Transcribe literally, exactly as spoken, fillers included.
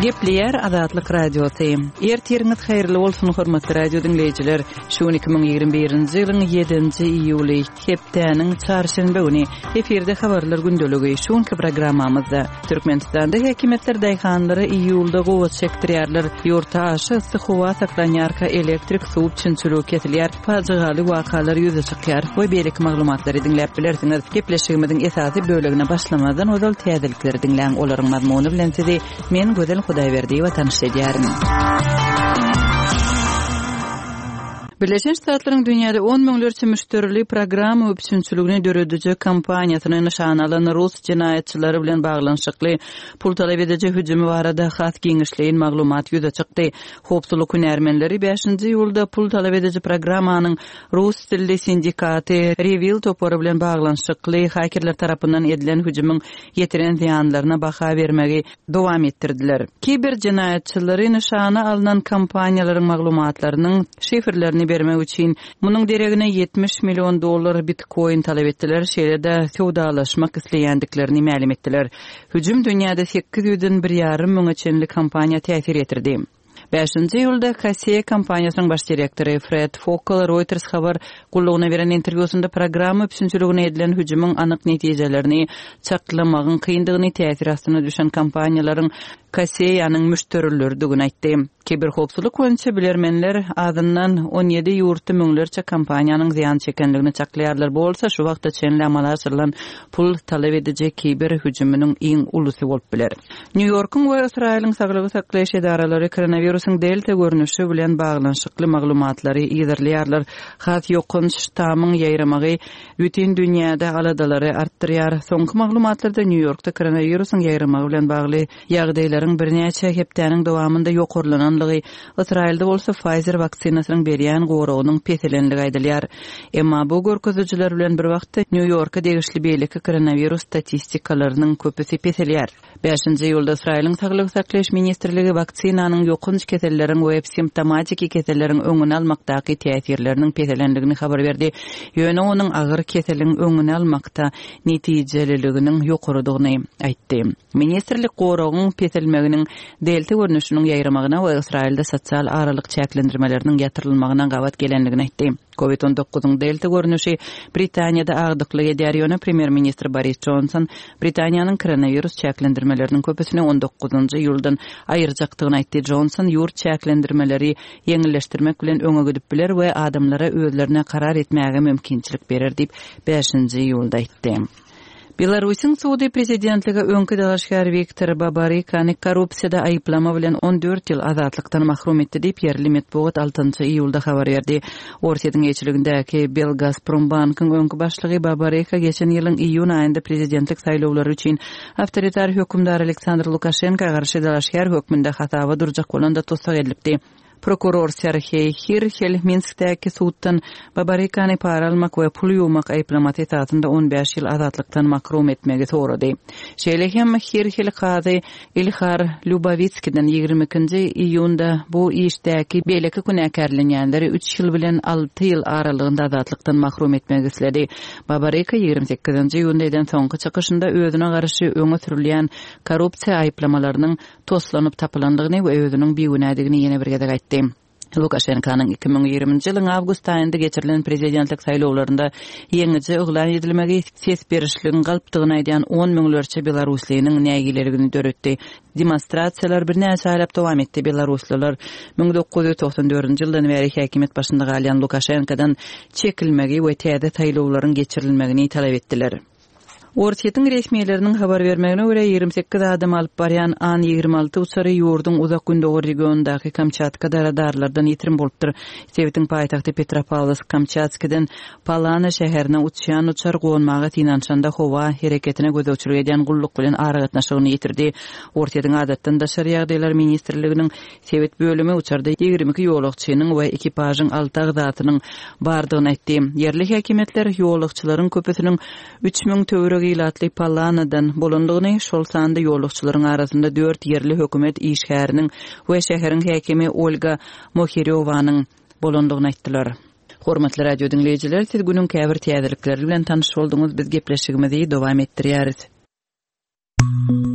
Gepleyer Azatlyk Radiosu. Ertirňiz haýyrly bolsun hormatly radio dinleýijiler. Şu iki bin ýygrimi birinji ýylyň ýedinji iýuly hepdeniň çarşamba güni eferde habarlar gündeligi şuňky programmamyzda Türkmenistanda häkimetler daýhanlary iýulda gowa sekretariýarlar ýurta aşy howa saklanýarka elektrik suw çynçylygy kesilýär. Fajaly wakalar ýüze çykýar. Bu beýlik maglumatlary dinläp bilersiňiz. Gepleşigimiziň esasy bölegine başlamadan ozal täzelikleri dinläň olaryň mazmuny bilen sizi men gözel Hudaýberdi we tanışdyrýarym. Birleşen Ştatlaryň dünýäde on miňlerçe müşterili program öpçünçülügini dörediji kampaniýasyny nişan alan Rus jinaýatçylary bilen baglanyşykly pul talap ediji hüjümi barada has giňişleýin maglumat ýüze çykdy. Hopsuzlyk hünärmenleri beşinji ýylda pul talap ediji programmanyň Rus dilli sindikaty Revil topary bilen baglanyşykly hakerler tarapyndan edilen hüjümiň ýetiren ziýanlaryna baha bermegi dowam etdirdiler. Kiber jinaýatçylary nişana alynan kampaniýalaryň maglumatlarynyň şifrlerini bermek üçin munyň deregine yetmiş milyon dollar bitcoin talap etdiler. Şeýle-de sowdalaşmak isleýändiklerini ma'lum etdiler. Hüjüm dünýäde sekiz ýüzden bir ýarym miň çenli kampaniýa täsir etirdi. beşinji ýylda Kasiye kampaniýasynyň baş direktori Fred Fokal Reuters habar gullugyna beren interwýusynda programma üçinçiligine edilen hüjümiň anyk netijelerini çaklamagyň kyndygyny täsir astyna düşen kampaniýalaryň Kasiýanyň müşterilerdigini aýtdy. Kiber hopsuzlyk boýunça bilermenler adyndan on ýedi ýurtda miňlerçe kampaniýanyň ziýan çekenligini çaklaýarlar bolsa, şu wagtda çenli amala aşyrylan pul talap ediji kiber hüjüminiň iň ulusy bolup biler. New Yorkyň we Israýlyň saglygy saklaýyş edaralary koronawirusyň delta görnüşi bilen baglanyşykly maglumatlary ýerlerler. Has ýokunç ştamyň ýaýramagy bütün dünýäde aladalary artdyrýar. Soňky maglumatlarda New Yorkda koronawirusyň ýaýramagy bilen bagly ýagdaýlaryň birnäçe hepdeniň dowamında ýokurlanan Israilde bolsa Pfizer vaksinasynyň berýän goragynyň peselenligi aýdylýar. Emma bu görkezjiler bilen bir wagtda New York'a degişli beýleki koronawirus statistikalarynyň köpüsi peselýär. beşinji ýylda Israýlyň saglyk saklaýyş ministrligi vaksinanyň ýokunç keselleriň we simptomatik keselleriň öňüni almakdaky täsirleriniň peselenligini habar berdi. Ýöne onuň agyr keseliň öňüni almakda netijeliliginiň ýokurydygyny aýtdy. Ministrlik goragyň peselmeginiň delta görnüşiniň ýaýramagyna we Israilde sosial aralyk çäklendirmeleriniň ýatyrylmagyna gawat gelenligini aýtdy. covid on dokuzyň delta görnüşi Britaniýada agdykly edýär. Premier ministr Boris Johnson Britaniýanyň koronavirus çäklendirmeleriniň köpüsini on dokuzunji ýyldan aýyrjakdygyny aýtdy. Johnson ýurt çäklendirmeleri ýeňilleşdirmek bilen öňe gidip biler we adamlara özlerine karar etmäge mümkinçilik berer diýip beşinji ýylda aýtdy. Belarusyň Suudi prezidentligi öňkü dalaşgar Viktor Babarykany korrupsiýada aýyplama bilen on dört ýyl azatlykdan mahrum etdi diýip ýerli medeniýet altynjy iýulda habar berdi. Orsiýetiň ýeçiligindäki Belgazprom bankyň öňkü başlygy Babaryka geçen ýylyň iýun aýynda prezidentlik saýlawlary üçin awtoritar hökümdar Aleksandr Lukashenko garşy dalaşgar hökmünde hatawa durjak bolanda tosag edilipdi. Prokuror Serhey Hirchel Minskdäki suwtdan Babarykany para almak we pul ýuwmak aýplamat etatynda on beş ýyl azatlykdan mahrum etmegi sorady. Şeýle hem Hirchel gazy Ilhar Lubavitskidən ýygrimi ikinji iýunda bu işdäki beýleki günäkärlenýänleri üç ýyl bilen alty ýyl aralygynda azatlykdan mahrum etmegi isledi. Babaryka ýygrimi sekizinji iýunda eden soňky çykyşynda özüne garşy öňe sürilýän korrupsiýa aýplamalarynyň toslanyp tapylandygyny we özüniň beýgünädigini ýene bir gede aýtdy. Lukashenkanyň iki bin ýigrimiji ýylyň awgust aýynda geçirilen prezidentlik saýlawlarynda ýeňiçe uglan edilmegi ses berişligini galypdygyny aýdan on miňlerçe Belaruslynyň nägilerini döretdi. Demonstrasiýalar bir näçe aýlap dowam etdi. Belaruslylar bin dokuz ýüz toksan dördünji ýyldan beri häkimet başynda galýan Lukashenkadan çekilmegi we täze saýlawlaryň geçirilmegini talap etdiler. Orsiýetiň resmiýetleriniň habar bermegine görä ýigirmi sekiz adam alyp barýan An ýigirmi alty uçary ýurdun uzak gündogy regionundaky Kamçatka radarlardan ýitirim bolupdyr. Sowetiň paýtagty Petropavlovsk Kamçatskadan Palana şäherine uçýan uçar gonmagy tinançanda howa hereketine gözöçülük edýän gulluk bilen aragatnaşygyny ýitirdi. Orsiýetiň adatdan daşary ýagdaýlar ministrliginiň Sowet bölümi uçarda ýigirmi iki ýolagçynyň we ekipažyň alty agzatynyň bardygyny aýtdy. Yerli häkimetler ýolagçylaryň köpüsiniň üç miň töwre gilatly Palanadan bolandygyny, şol sanda ýolagçylaryň arasynda dört yerli hökümet işgäriniň we şäheriň häkimi Olga Mohiryovanyň bolandygyny aýtdylar. Hormatly radio dinleýijiler, siz günüň käbir täzelikleri bilen tanyş bolduňyz. Biz gepleşigimizi dowam etdirýäris.